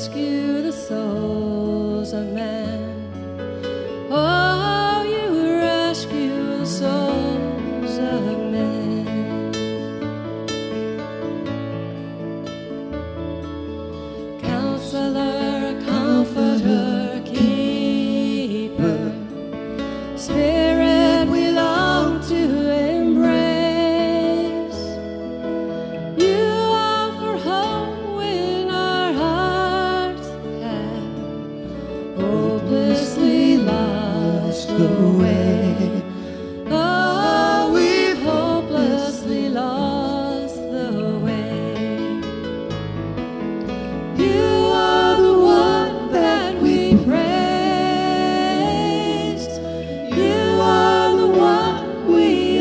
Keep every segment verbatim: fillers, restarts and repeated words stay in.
rescue the souls of men. Oh, you rescue the souls of men. Counselor, comforter, keeper, Spirit we long to embrace. You offer hope when our hearts have hopelessly lost the way. Oh, we've hopelessly lost the way. You are the one that we praise. You are the one we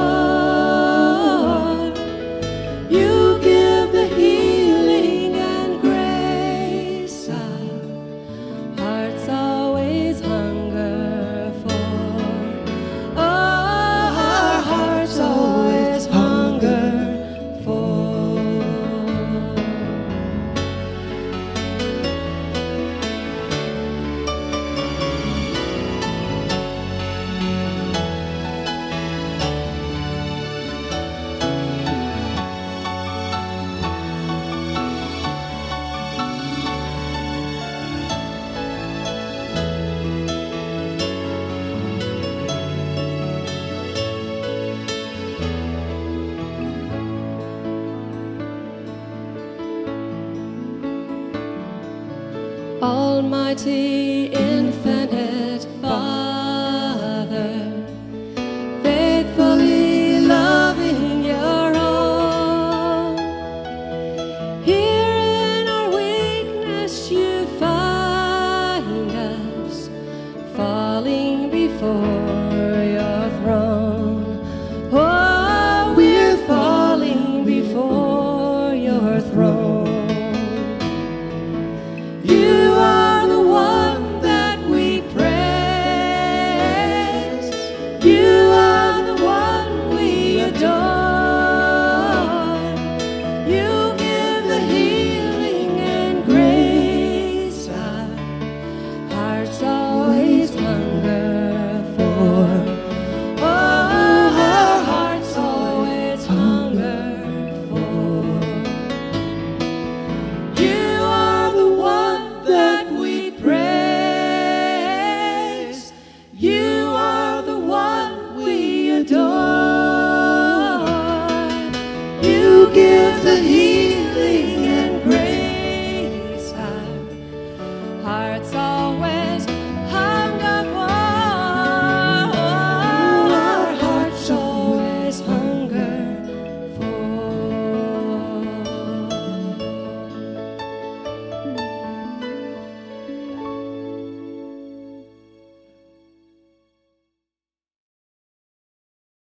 adore. You give the healing and grace our hearts always hunger for. Oh, our hearts always hunger for. Almighty, infinite.